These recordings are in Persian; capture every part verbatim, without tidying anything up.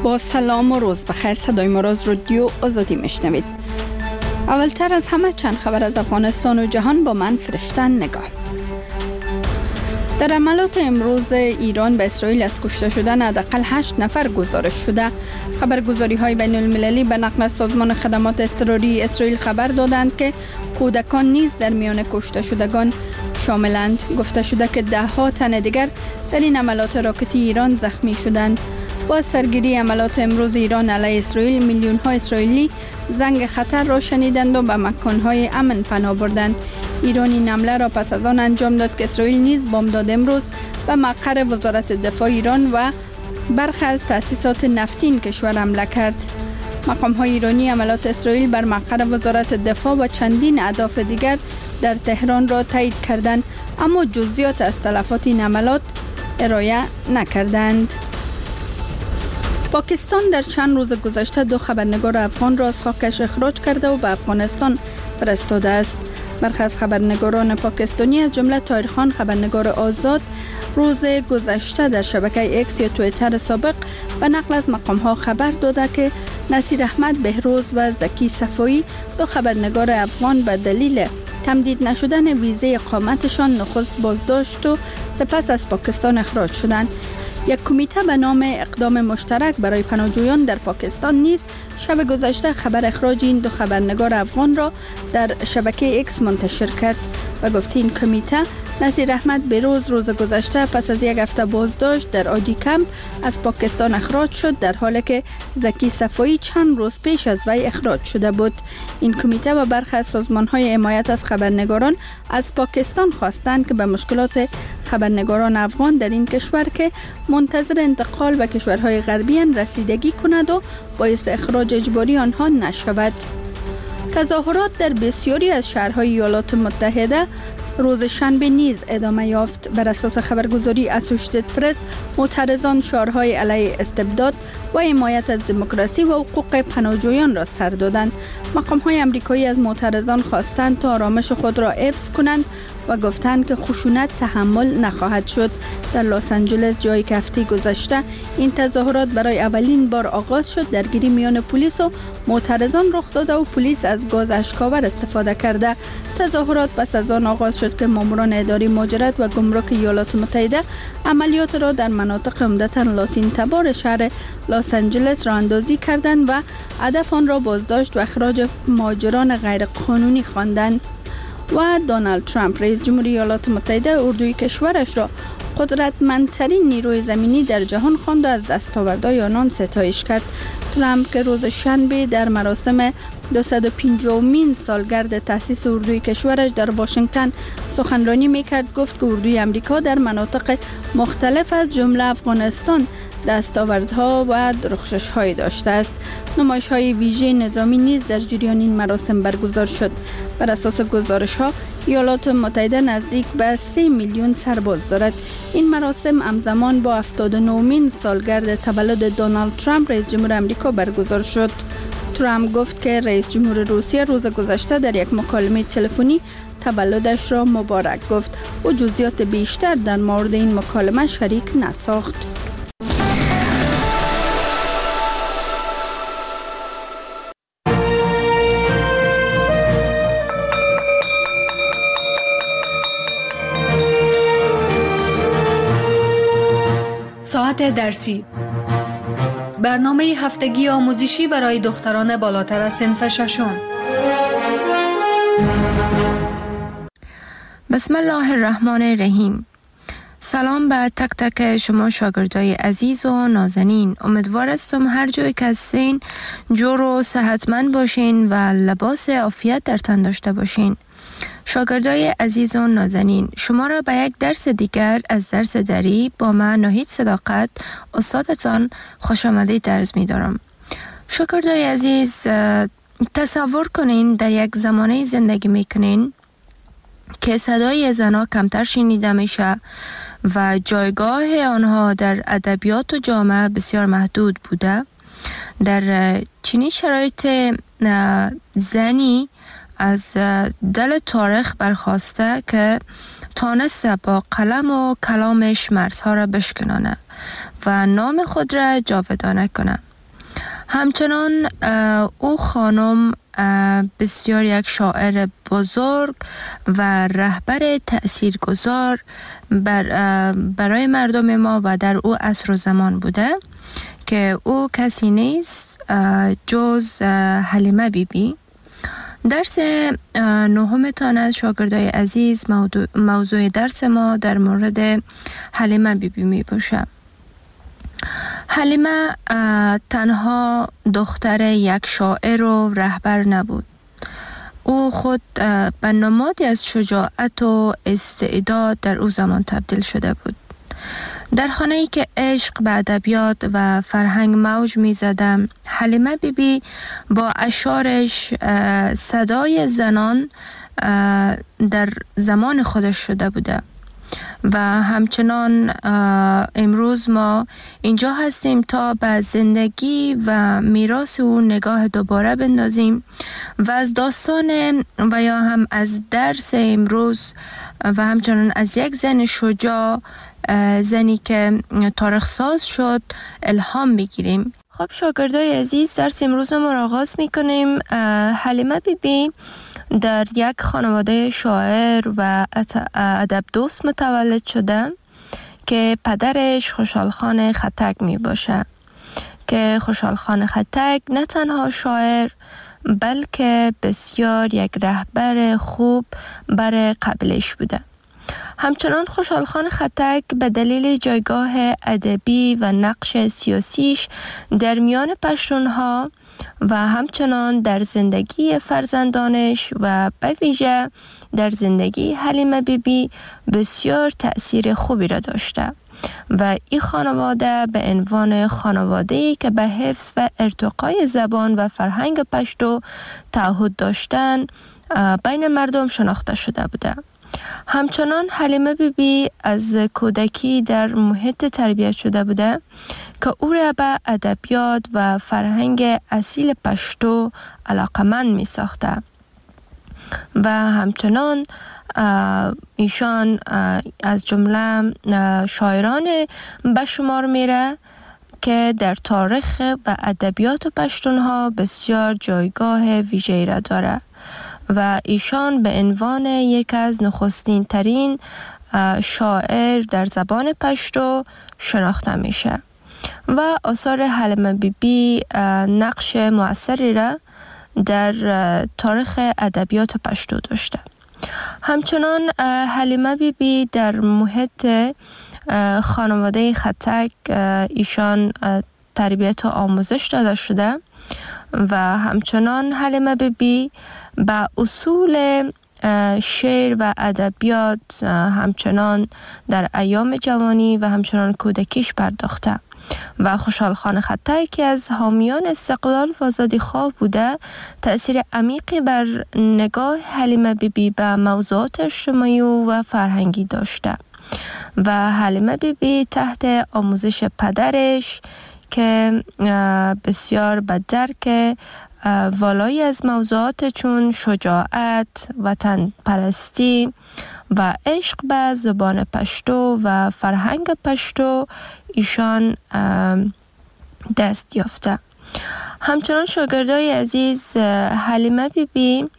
با سلام و روز بخیر. صدای ما را از رادیو آزادی میشنوید. اولتر از همه چند خبر از افغانستان و جهان با من فرشتن نگاه. در عملات امروز ایران به اسرائیل از کشته شدن حداقل هشت نفر گزارش شده. خبرگزاری های بین المللی به نقل از سازمان خدمات اضطراری اسرائیل خبر دادند که کودکان نیز در میان کشته شدگان شاملند. گفته شده که ده ها تن دیگر در این عملات راکتی ایران زخمی شدند. با سرگیری عملات امروز ایران علیه اسرائیل، میلیون ها اسرائیلی زنگ خطر را شنیدند و به مکان‌های امن پناه بردند. ایران این حمله را پس از آن انجام داد که اسرائیل نیز بامداد امروز به مقر وزارت دفاع ایران و برخی از تأسیسات نفتی این کشور حمله کرد. مقام‌های ایرانی عملات اسرائیل بر مقر وزارت دفاع و چندین اهداف دیگر در تهران را تایید کردند، اما جزئیات از تلفات این عملات ارائه نکردند. پاکستان در چند روز گذشته دو خبرنگار افغان را از خاکش اخراج کرده و به افغانستان فرستاده است. برخی از خبرنگاران پاکستانی از جمله طاهر خان خبرنگار آزاد روز گذشته در شبکه اکس یا توییتر سابق به نقل از مقام‌ها خبر داده که نصیر احمد بهروز و زکی صفایی دو خبرنگار افغان به دلیل تمدید نشدن ویزه اقامتشان نخست بازداشت و سپس از پاکستان اخراج شدند. یک کمیته به نام اقدام مشترک برای پناهجویان در پاکستان نیز شب گذشته خبر اخراج این دو خبرنگار افغان را در شبکه اکس منتشر کرد و گفت این کمیته نصیر احمد بهروز روز گذشته پس از یک هفته بازداشت در آجی کمپ از پاکستان اخراج شد، در حالی که زکی صفایی چند روز پیش از وی اخراج شده بود. این کمیته و برخی از سازمان‌های حمایت از خبرنگاران از پاکستان خواستند که به مشکلات خبرنگاران افغان در این کشور که منتظر انتقال به کشورهای غربی رسیدگی کند و باعث اخراج اجباری آنها نشود. تظاهرات در بسیاری از شهرهای ایالات متحده روز شنبه نیز ادامه یافت. بر اساس خبرگزاری اسوشیتد پرس، معترضان شعارهای علیه استبداد و حمایت از دموکراسی و حقوق پناهجویان را سر دادند. مقام‌های آمریکایی از معترضان خواستند تا آرامش خود را حفظ کنند و گفتند که خشونت تحمل نخواهد شد. در لس آنجلس، جایی که هفته گذشته این تظاهرات برای اولین بار آغاز شد، درگیری میان پلیس و معترضان رخ داده و پلیس از گاز اشک‌آور استفاده کرده. تظاهرات پس از آن آغاز شد که ماموران اداری مهاجرت و گمرک ایالات متحده عملیات را در مناطق عمدتاً لاتین تبار شهر لس آنجلس راه اندازی کردند و هدف آن را بازداشت و اخراج مهاجران غیرقانونی خواندند. و دونالد ترامپ رئیس جمهوری ایالات متحده اردوی کشورش را قدرتمندترین نیروی زمینی در جهان خواند و از دستاوردهای آنان ستایش کرد. ترامپ که روز شنبه در مراسم دویست و پنجمین سالگرد تأسیس اردوی کشورش در واشنگتن سخنرانی میکرد، گفت که اردوی امریکا در مناطق مختلف از جمله افغانستان دستاوردها و درخشش‌هایی داشته است. نمایش‌های ویژه نظامی نیز در جریان این مراسم برگزار شد. بر اساس گزارش‌ها ایالات متحده نزدیک به سه میلیون سرباز دارد. این مراسم همزمان با هفتاد و نهمین سالگرد تولد دونالد ترامپ رئیس جمهور آمریکا برگزار شد. ترامپ گفت که رئیس جمهور روسیه روز گذشته در یک مکالمه تلفنی تولدش را مبارک گفت و جزئیات بیشتر در مورد این مکالمه شریک نساخت. ساعت درسی، برنامه هفتگی آموزشی برای دختران بالاتر از صنف ششم. بسم الله الرحمن الرحیم. سلام به تک تک شما شاگردای عزیز و نازنین. امیدوار هستم هر جایی که هستین جور و صحتمند باشین و لباس عافیت در تن داشته باشین. شاگردای عزیز و نازنین، شما را به یک درس دیگر از درس دری با من ناهید صداقت استادتان خوش آمدید عرض می دارم. شاگردای عزیز، تصور کنین در یک زمانه زندگی می کنین که صدای زنها کمتر شنیده میشه و جایگاه آنها در ادبیات و جامعه بسیار محدود بوده. در چنین شرایط زنی از دل تاریخ برخواسته که تانسته با قلم و کلامش مرزها را بشکنانه و نام خود را جاودانه کنه. همچنان او خانم بسیار یک شاعر بزرگ و رهبر تأثیرگذار بر برای مردم ما و در او عصر و زمان بوده که او کسی نیست جز حلیمه بی بی. درس نهمتان از شاگردای عزیز موضوع, موضوع درس ما در مورد حلیمه بی بی می باشه. حلیمه تنها دختر یک شاعر و رهبر نبود. او خود به نمادی از شجاعت و استعداد در او زمان تبدیل شده بود. در خانه‌ای که عشق به ادبیات و فرهنگ موج می‌زد، حلیمه بی بی با اشعارش صدای زنان در زمان خودش شده بوده و همچنان امروز ما اینجا هستیم تا به زندگی و میراث او نگاه دوباره بندازیم و از داستان و یا هم از درس امروز و همچنان از یک زن شجاع، زنی که تاریخ ساز شد، الهام بگیریم. خب شاگردای عزیز، درس امروز ما را آغاز میکنیم. حلیمه بی بی در یک خانواده شاعر و ادب دوست متولد شده که پدرش خوشحال خان خطک می باشه که خوشحال خان خطک نه تنها شاعر بلکه بسیار یک رهبر خوب برای قبیله‌اش بوده. همچنان خوشحال خان خطک به دلیل جایگاه ادبی و نقش سیاسیش در میان پشتونها و همچنان در زندگی فرزندانش و به ویژه در زندگی حلیمه بی بی بسیار تأثیر خوبی را داشته و این خانواده به عنوان خانواده‌ای که به حفظ و ارتقای زبان و فرهنگ پشتو تعهد داشتن بین مردم شناخته شده بوده. همچنان حلیمه بی بی از کودکی در محیط تربیت شده بوده که او را به ادبیات و فرهنگ اصیل پشتو علاقمند می ساخته و همچنان ایشان از جمله شاعران به شمار میره که در تاریخ و ادبیات پشتونها بسیار جایگاه ویژه‌ای را داره و ایشان به عنوان یک از نخستین ترین شاعر در زبان پشتو شناخته میشه و آثار حلیمه بی بی نقش مؤثری را در تاریخ ادبیات پشتو داشته. همچنان حلیمه بی بی در محیط خانواده خطک ایشان تربیت و آموزش داده شده و همچنان حلیمه بی بی به اصول شعر و ادبیات همچنان در ایام جوانی و همچنان کودکیش پرداخته و خوشحال خان خطک که از حامیان استقلال و آزادی خواه بوده تأثیر عمیقی بر نگاه حلیمه بی بی به موضوعات اجتماعی و فرهنگی داشته و حلیمه بی بی تحت آموزش پدرش که بسیار به درک والایی از موضوعات چون شجاعت، وطن پرستی و عشق به زبان پشتو و فرهنگ پشتو ایشان دست یافته. همچنان شاگردای عزیز، حلیمه بی بی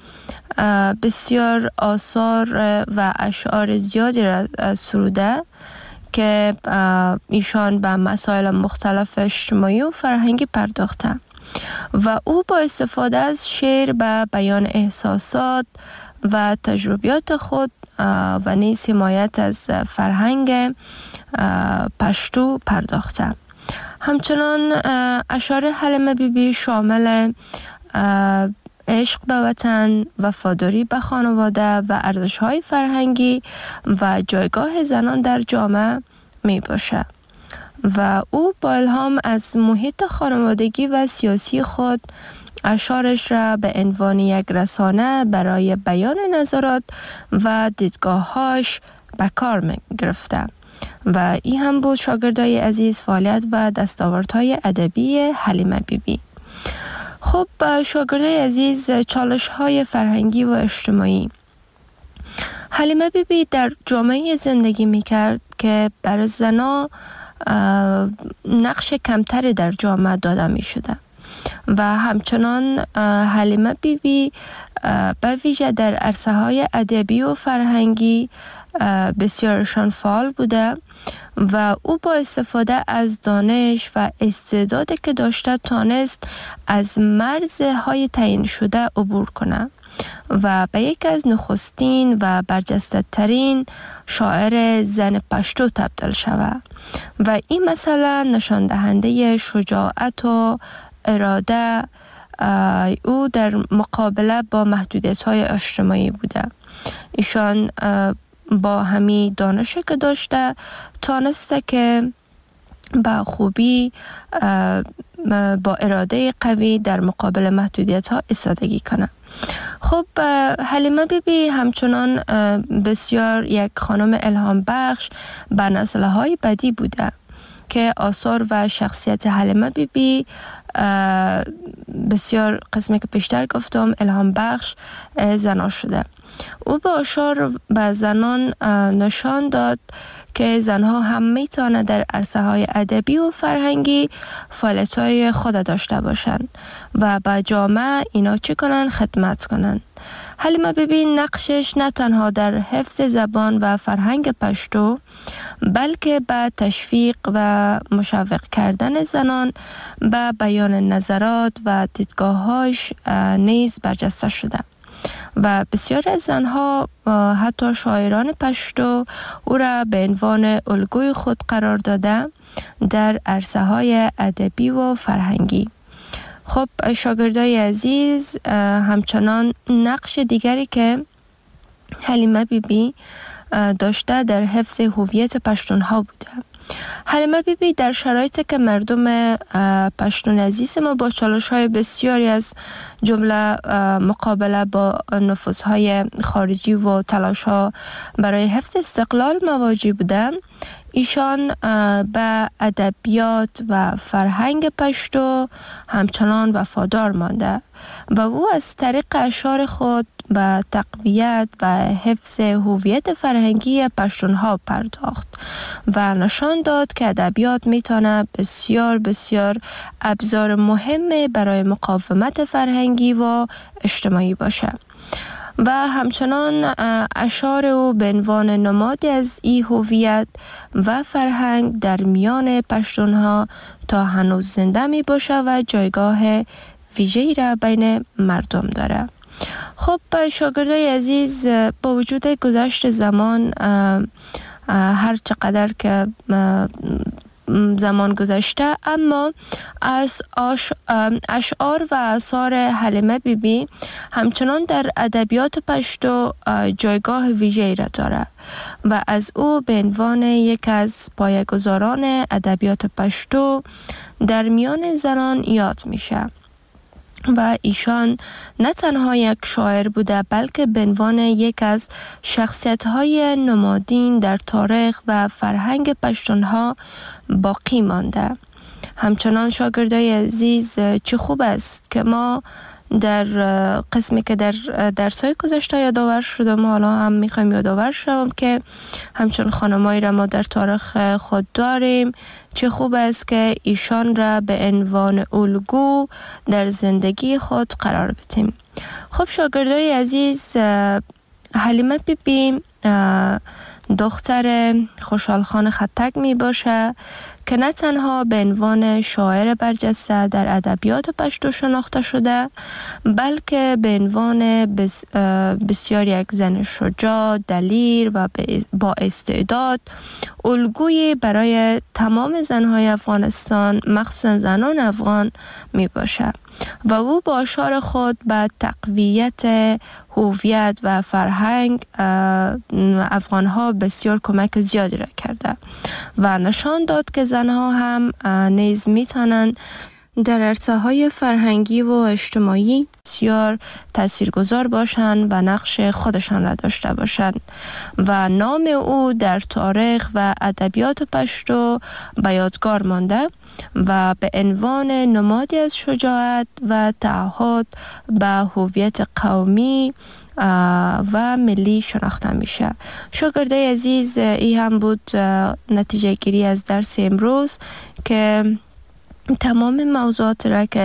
بسیار آثار و اشعار زیادی را سروده که ایشان به مسائل مختلف اجتماعی و فرهنگی پرداخته و او با استفاده از شعر به بیان احساسات و تجربیات خود و نیز حمایت از فرهنگ پشتو پرداخته. همچنان اشعار حلیمه بی بی شامل عشق به وطن، وفاداری به خانواده و ارزش‌های فرهنگی و جایگاه زنان در جامعه می باشه و او با الهام از محیط خانوادگی و سیاسی خود اشعارش را به عنوان یک رسانه برای بیان نظرات و دیدگاه‌هاش به کار می گرفته و این هم بود شاگردای عزیز فعالیت و دستاوردهای ادبی حلیمه بی بی. خب شاگردای عزیز، چالش‌های فرهنگی و اجتماعی. حلیمه بی بی در جامعه زندگی می‌کرد که برای زن‌ها نقش کمتری در جامعه داده می‌شده و همچنان حلیمه بیبی به ویژه در عرصه های ادبی و فرهنگی بسیارشان فعال بوده و او با استفاده از دانش و استعدادی که داشته تانست از مرزهای تعیین شده عبور کنه و به یک از نخستین و برجسته ترین شاعر زن پشتو تبدیل شود و این مثلا نشان دهنده شجاعت و اراده او در مقابله با محدودیت‌های اجتماعی بوده. ایشان با همین دانشی که داشته تانسته که با خوبی با اراده قوی در مقابل محدودیت ها ایستادگی کنه. خب حلیمه بیبی همچنان بسیار یک خانم الهام بخش به نسل‌های بعدی بوده که آثار و شخصیت حلیمه بیبی بسیار قسمی که پیشتر گفتم الهام بخش زنان شده. او با اشعار به زنان نشان داد که زنها هم میتونه در عرصه های ادبی و فرهنگی فعالیت های خود داشته باشند و به جامعه اینا چی کنن؟ خدمت کنن. حلیمه بیبی نقشش نه تنها در حفظ زبان و فرهنگ پشتو بلکه به تشویق و مشوق کردن زنان به بیان نظرات و دیدگاه‌هاش نیز برجسته شده و بسیار از زنها حتی شاعران پشتو او را به عنوان الگوی خود قرار داده در عرصه های ادبی و فرهنگی. خب شاگردای عزیز، همچنان نقش دیگری که حلیمه بیبی داشته در حفظ هویت پشتونها بوده. حلیمه بیبی در شرایطی که مردم پشتون عزیز ما با چالش‌های بسیاری از جمله مقابله با نفوذهای خارجی و تلاش‌ها برای حفظ استقلال مواجه بودند، ایشان به ادبیات و فرهنگ پشتو همچنان وفادار مانده و او از طریق اشعار خود به تقویت و حفظ هویت فرهنگی پشتونها پرداخت و نشان داد که ادبیات میتونه بسیار بسیار ابزار مهم برای مقاومت فرهنگی و اجتماعی باشه و همچنان اشعار او به عنوان نمادی از این هویت و فرهنگ در میان پشتونها تا هنوز زنده می باشه و جایگاه ویژه‌ای را بین مردم داره. خب شاگردای عزیز، با وجود گذشت زمان، هر چقدر که زمان گذشته، اما از اشعار و آثار حلیمه بیبی همچنان در ادبیات پشتو جایگاه ویژه‌ای را دارد و از او به عنوان یک از پایه‌گذاران ادبیات پشتو در میان زنان یاد میشه و ایشان نه تنها یک شاعر بوده بلکه به عنوان یک از شخصیت‌های نمادین در تاریخ و فرهنگ پشتونها باقی مانده. همچنان شاگردای عزیز، چه خوب است که ما در قسمی که در درس‌های گذشته یادآور شدم، حالا هم میخوایم یادآور شوم که همچون خانمایی را ما در تاریخ خود داریم. چه خوب است که ایشان را به عنوان الگو در زندگی خود قرار بدیم. خب شاگردای عزیز، حلیمه بیبی دختر خوشحال خان خطک می باشه که نه تنها به عنوان شاعر برجسته در ادبیات پشتو شناخته شده بلکه به عنوان بس بسیار یک زن شجاع، دلیر و با استعداد الگویی برای تمام زنهای افغانستان، مخصوصا زنان افغان می باشه و او با اشعار خود به تقویت هویت و فرهنگ افغانها بسیار کمک زیادی را کرده و نشان داد که زنها هم نیز میتونن در عرصه های فرهنگی و اجتماعی بسیار تاثیرگذار باشند و نقش خودشان را داشته باشند و نام او در تاریخ و ادبیات پشتو به یادگار مانده و به عنوان نمادی از شجاعت و تعهد به هویت قومی و ملی شناخته میشه. شاگردای عزیز، این هم بود نتیجه گیری از درس امروز که تمام موضوعات را که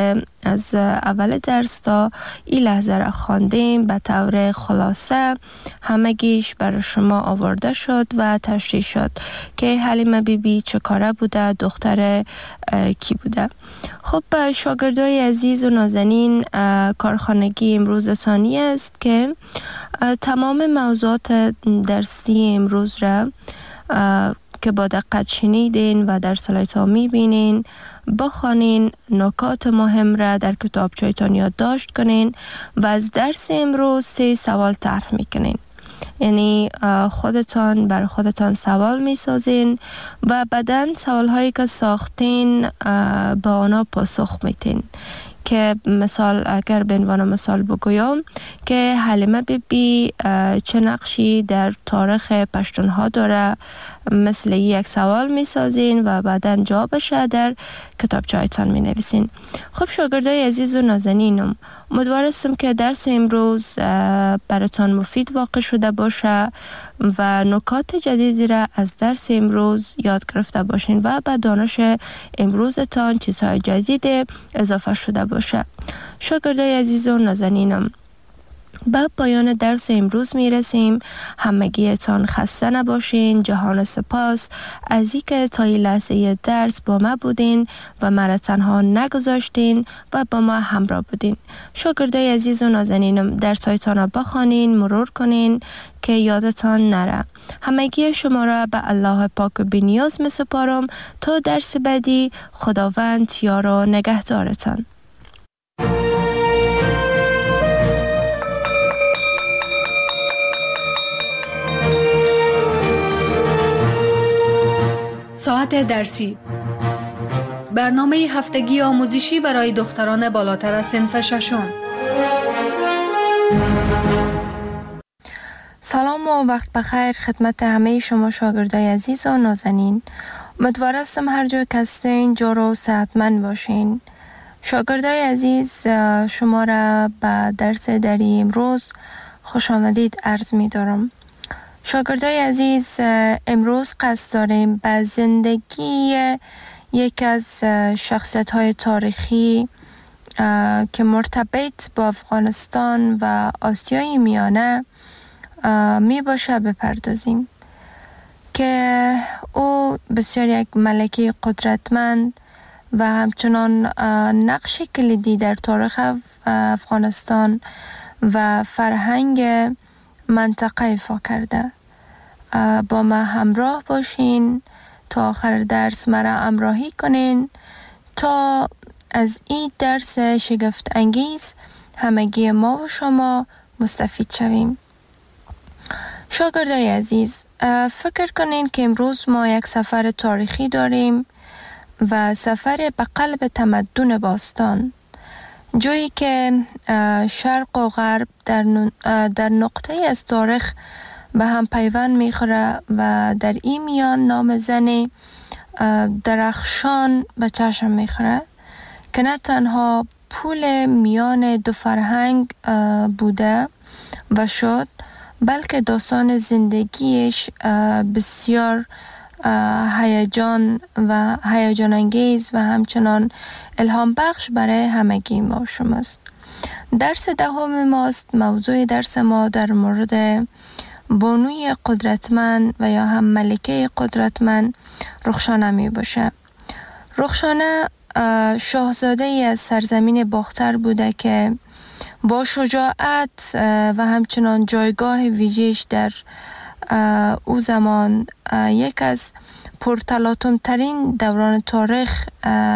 از اول درس تا این لحظه را خواندیم به طور خلاصه همگیش برای شما آورده شد و تشریح شد که حلیمه بی بی چه کاره بوده، دختر کی بوده. خب شاگردای عزیز و نازنین، کارخانگی امروز ثانی است که تمام موضوعات درسی امروز را که با دقت شنیدین و در سلایت‌ها می‌بینین بخوانین، نکات مهم را در کتابچه‌تان یادداشت کنین و از درس امروز سه سوال طرح می‌کنین. یعنی خودتان بر خودتان سوال می‌سازین و بعداً سوال‌هایی که ساختین به آنها پاسخ می‌دین. که مثال اگر به عنوان مثال بگویم که حلیمه بی بی چه نقشی در تاریخ پشتونها داره، مثل یک سوال می سازین و بعدا جوابش در کتابچه‌تان می نویسین. خب شاگردای عزیز و نازنینم، امیدوارم که درس امروز براتان مفید واقع شده باشه و نکات جدیدی را از درس امروز یاد گرفته باشین و به دانش امروزتان چیزهای جدید اضافه شده باشه. شاگردای عزیز و نازنینم، به پایان درس امروز می رسیم. همگیتان خسته نباشین. جهان سپاس از اینکه تا این لحظه درس با ما بودین و مرا تنها نگذاشتین و با ما همراه بودین. شاگردای عزیز و نازنینم، درسایتان را بخوانین، مرور کنین که یادتان نره. همگی شما را به الله پاک و بی‌نیاز می سپارم تا درس بعدی. خداوند یار و نگهدارتان. ساعت درسی، برنامه هفتگی آموزشی برای دختران بالاتر از صنف ششم. سلام و وقت بخیر خدمت همه شما شاگردای عزیز و نازنین. امیدوار هستم هر جای که هستین جور و صحتمند باشین. شاگردای عزیز، شما را به درس دری امروز خوش آمدید عرض می دارم. شاگردای عزیز، امروز قصد داریم به زندگی یک از شخصیت های تاریخی که مرتبط با افغانستان و آسیای میانه می باشه بپردازیم که او بسیار یک ملکه قدرتمند و همچنان نقش کلیدی در تاریخ افغانستان و فرهنگ منطقه ایفا کرده. با ما همراه باشین تا آخر درس مرا همراهی کنین تا از این درس شگفت انگیز همگی ما و شما مستفید شویم. شاگردای عزیز، فکر کنین که امروز ما یک سفر تاریخی داریم و سفر به قلب تمدن باستان، جایی که شرق و غرب در, در نقطه از تاریخ به هم پیوند میخوره و در این میان نام زن درخشان به چشم میخوره که نه تنها پول میان دو فرهنگ بوده و شد، بلکه داستان زندگیش بسیار هیجان و هیجان انگیز و همچنان الهام بخش برای همگی ما شماست. درس دهم ماست. موضوع درس ما در مورد بانوی قدرتمند و یا هم ملکه قدرتمند رخشانه می باشه. رخشانه شاهزاده از سرزمین باختر بوده که با شجاعت و همچنان جایگاه ویژه‌اش در او زمان یک از پرتلاطم ترین دوران تاریخ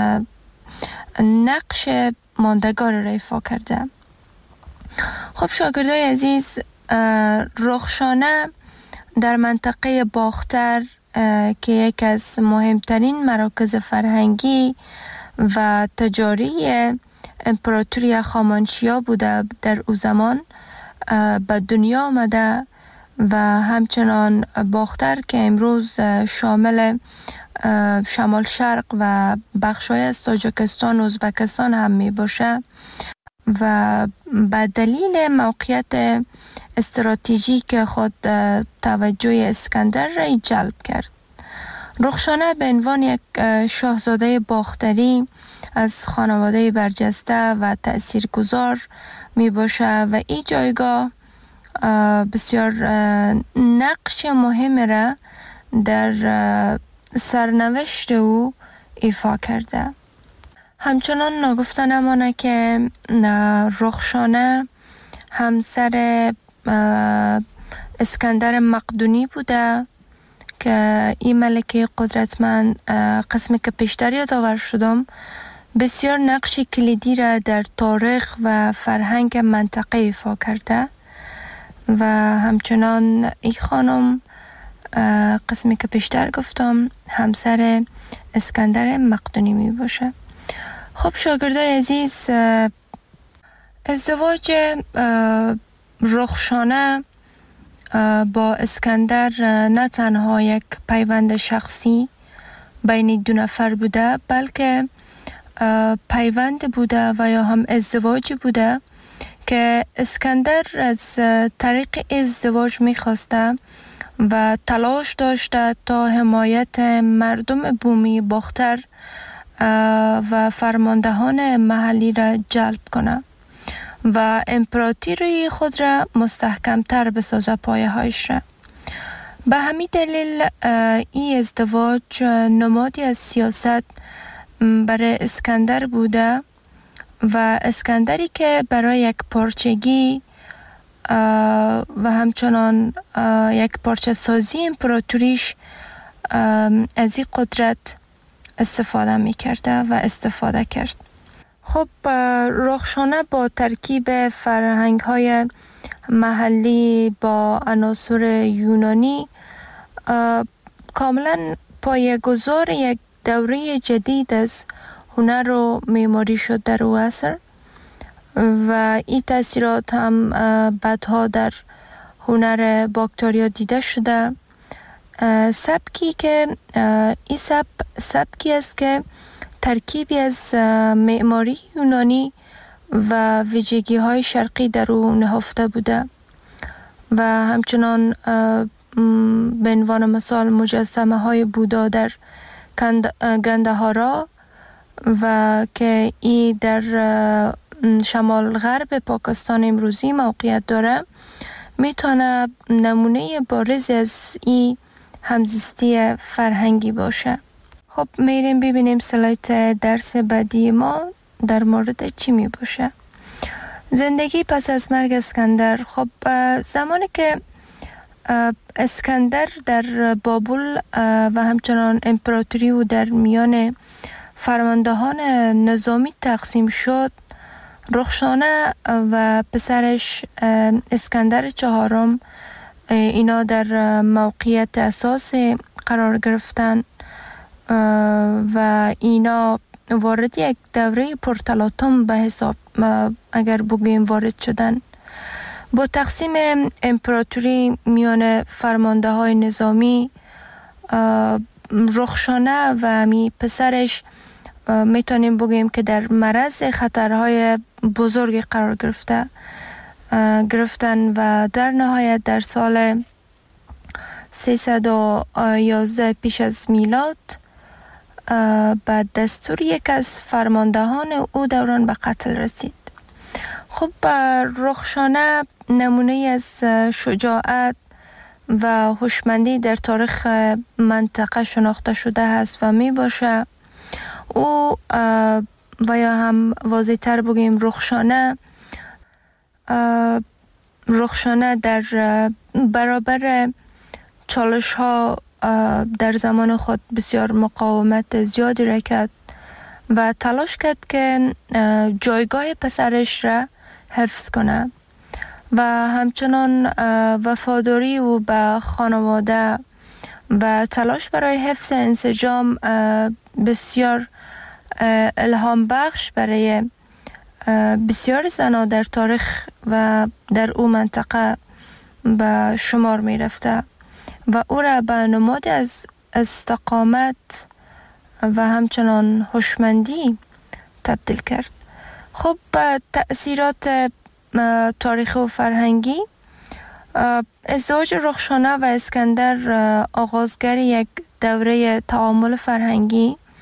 نقش ماندگار را ایفا کرده. خب شاگردای عزیز، رخشانه در منطقه باختر که یک از مهمترین مراکز فرهنگی و تجاری امپراتوری هخامنشیا بوده در او زمان به دنیا آمده و همچنان باختر که امروز شامل شمال شرق و بخشای از تاجیکستان و ازبکستان هم می باشه و به دلیل موقعیت استراتژیک خود توجه اسکندر را جلب کرد. رخشانه به عنوان یک شاهزاده باختری از خانواده برجسته و تأثیرگذار می باشه و این جایگاه بسیار نقش مهم را در سرنوشت او ایفا کرده. همچنان نگفته نمانه که رخشانه همسر اسکندر مقدونی بوده که این ملکه قدرتمند قسمی که پیشتر یادآور شدم بسیار نقش کلیدی را در تاریخ و فرهنگ منطقه ایفا کرده و همچنان این خانم قسمی که پیشتر گفتم همسر اسکندر مقدونی می باشه. خب شاگردای عزیز، ازدواج رخشانه با اسکندر نه تنها یک پیوند شخصی بین دو نفر بوده، بلکه پیوند بوده و یا هم ازدواج بوده که اسکندر از طریق ازدواج می‌خواسته و تلاش داشته تا حمایت مردم بومی باختر و فرماندهان محلی را جلب کنه و امپراتوری خود را مستحکمتر بسازه پایه هایش را. به همین دلیل این ازدواج نمادی از سیاست برای اسکندر بوده و اسکندری که برای یک پارچگی و همچنان یک پارچه سازی امپراتوریش از این قدرت استفاده می کرده و استفاده کرد. خب رخشانه با ترکیب فرهنگ های محلی با عناصر یونانی کاملا پایه‌گذار یک دوره جدید از هنر و معماری شد در او عصر و این تاثیرات هم بعدها در هنر باکتریا دیده شده. سبکی که این سب سبکی است که ترکیبی از معماری یونانی و ویژگی های شرقی در او نهفته بوده و همچنان به عنوان مثال مجسمه های بودا در گندهارا و که ای در شمال غرب پاکستان امروزی موقعیت داره میتونه نمونه بارز از این همزیستی فرهنگی باشه. خب میریم ببینیم سلایت درس بعدی ما در مورد چی می باشه. زندگی پس از مرگ اسکندر. خب زمانی که اسکندر در بابل و همچنان امپراتوری و در میان فرماندهان نظامی تقسیم شد، رخشانه و پسرش اسکندر چهارم اینا در موقعیت اساسی قرار گرفتن و اینا وارد یک دوره پرتلاطم به حساب اگر بگوییم وارد شدن. با تقسیم امپراتوری میان فرمانده های نظامی، رخشانه و می پسرش میتونیم بگوییم که در معرض خطرهای بزرگی قرار گرفته گرفتن و در نهایت در سال سیصد و یازده پیش از میلاد بعد دستور یک از فرماندهان او دوران به قتل رسید. خب رخشانه نمونه از شجاعت و هوشمندی در تاریخ منطقه شناخته شده است و می باشه. او و یا هم واضح تر بگیم رخشانه رخشانه در برابر چالش ها در زمان خود بسیار مقاومت زیادی را کرد و تلاش کرد که جایگاه پسرش را حفظ کنه و همچنان وفاداری او به خانواده و تلاش برای حفظ انسجام بسیار الهام بخش برای بسیار زنان در تاریخ و در او منطقه به شمار می رفته و او را به نماد از استقامت و همچنان هوشمندی تبدیل کرد. خب تأثیرات تاریخی و فرهنگی، ازدواج رخشانه و اسکندر آغازگر یک دوره تعامل فرهنگی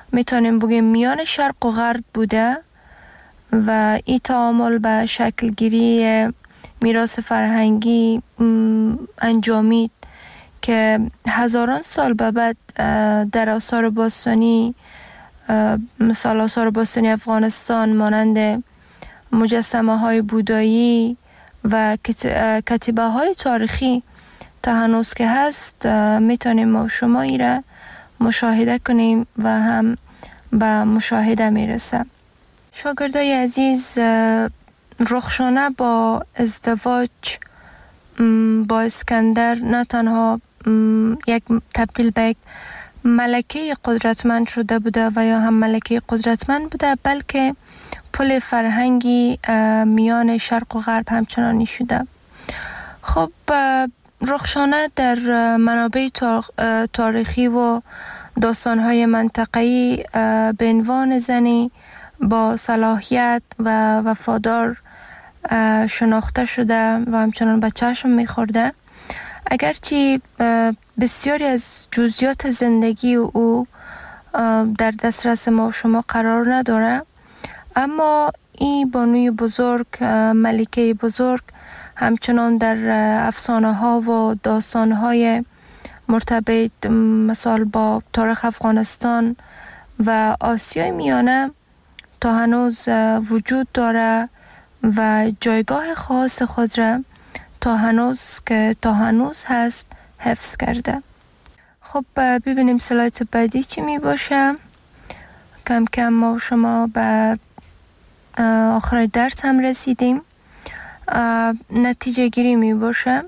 میتونیم بگیم میان شرق و غرب بوده و این تعامل به شکل گیری میراث فرهنگی انجامید که هزاران سال به بعد در آثار باستانی، مثال آثار باستانی افغانستان مانند مجسمه های بودایی و کتیبه های تاریخی تا هنوز که هست میتونیم ما شما ای را مشاهده کنیم و هم به مشاهده میرسه. شاگردای عزیز، رخشانه با ازدواج با اسکندر نه تنها یک تبدیل به یک ملکه قدرتمند شده بوده و یا هم ملکه قدرتمند بوده، بلکه پل فرهنگی میان شرق و غرب همچنانی شده. خب رخشانه در منابع تاریخی و داستان‌های منطقه‌ای به عنوان زنی با صلاحیت و وفادار شناخته شده و همچنان به چشم می‌خورده. اگرچه بسیاری از جزئیات زندگی او در دسترس ما شما قرار نداره، اما این بانوی بزرگ، ملکه بزرگ، همچنان در افسانه ها و داستان های مرتبط مثال با تاریخ افغانستان و آسیای میانه تا هنوز وجود داره و جایگاه خاص خود را تا هنوز که تا هنوز هست حفظ کرده. خب ببینیم سلایت بعدی چی می باشه. کم کم ما شما به آخر درس هم رسیدیم. نتیجه گیری می باشه.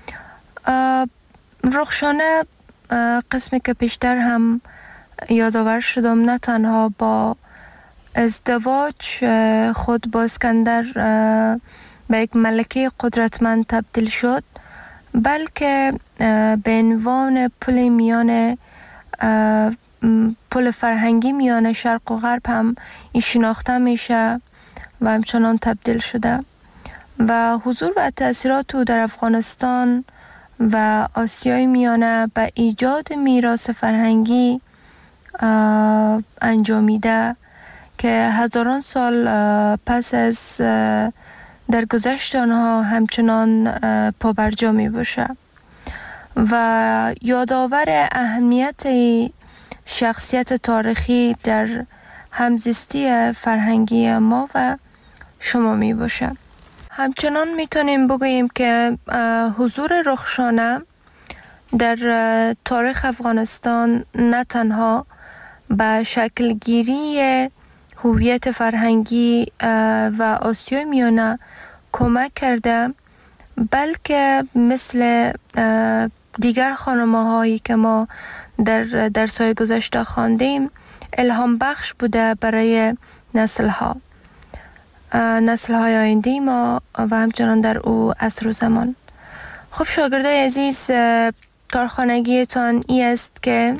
رخشانه قسمی که پیشتر هم یادآور شدم نه تنها با ازدواج خود با اسکندر به یک ملکه قدرتمند تبدیل شد، بلکه به عنوان پل میان پل فرهنگی میان شرق و غرب هم این شناخته میشه و همچنان تبدیل شده و حضور و تأثیرات او در افغانستان و آسیای میانه به ایجاد میراث فرهنگی انجامیده که هزاران سال پس از در گذشت آنها همچنان پابرجا می باشه و یادآور اهمیت شخصیت تاریخی در همزیستی فرهنگی ما و شما می باشه. همچنان میتونیم بگوییم که حضور رخشانه در تاریخ افغانستان نه تنها به شکل گیری هویت فرهنگی و آسیای میانه کمک کرده، بلکه مثل دیگر خانم‌ها هایی که ما در درس‌های گذشته خواندیم الهام بخش بوده برای نسل‌ها نسل‌های آینده ما و همچنان در او عصر و زمان. خب شاگردای عزیز، کارخانگیتان ای است که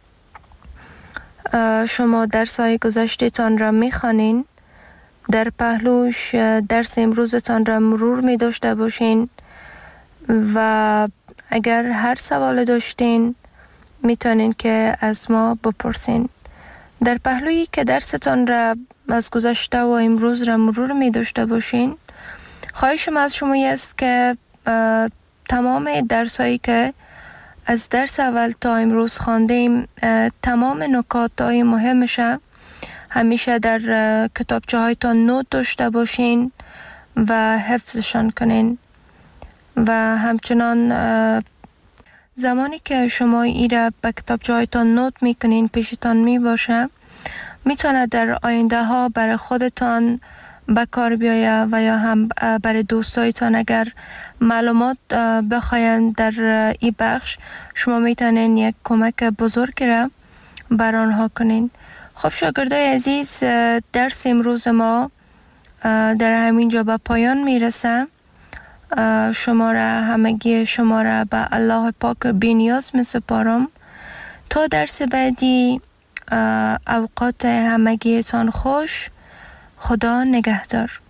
شما درس‌های گذشته‌تان را می‌خوانین، در پهلوش درس امروزتان را مرور می داشته باشین و اگر هر سوال داشتین میتونین که از ما بپرسین. در پهلویی که درستان را از گذشته و امروز را مرور می داشته باشین، خواهشم از شما است که تمام درسایی که از درس اول تا امروز خواندیم، تمام نکات های مهمش همیشه در کتابچه هایتان نوت داشته باشین و حفظشان کنین و همچنان زمانی که شما ای را به کتابچه هایتان نوت میکنین پیشتان می باشه، میتونه در آینده ها برای خودتان به کار بیایه و یا هم برای دوستایتان اگر معلومات بخواین در این بخش، شما میتونین یک کمک بزرگ را بر آنها کنین. خب شاگردای عزیز، درس امروز ما در همین جا به پایان میرسه. شما را همگی شما را به الله پاک بی‌نیاز میسپارم. تا درس بعدی، اوقات همگیتان خوش. خدا نگهدار.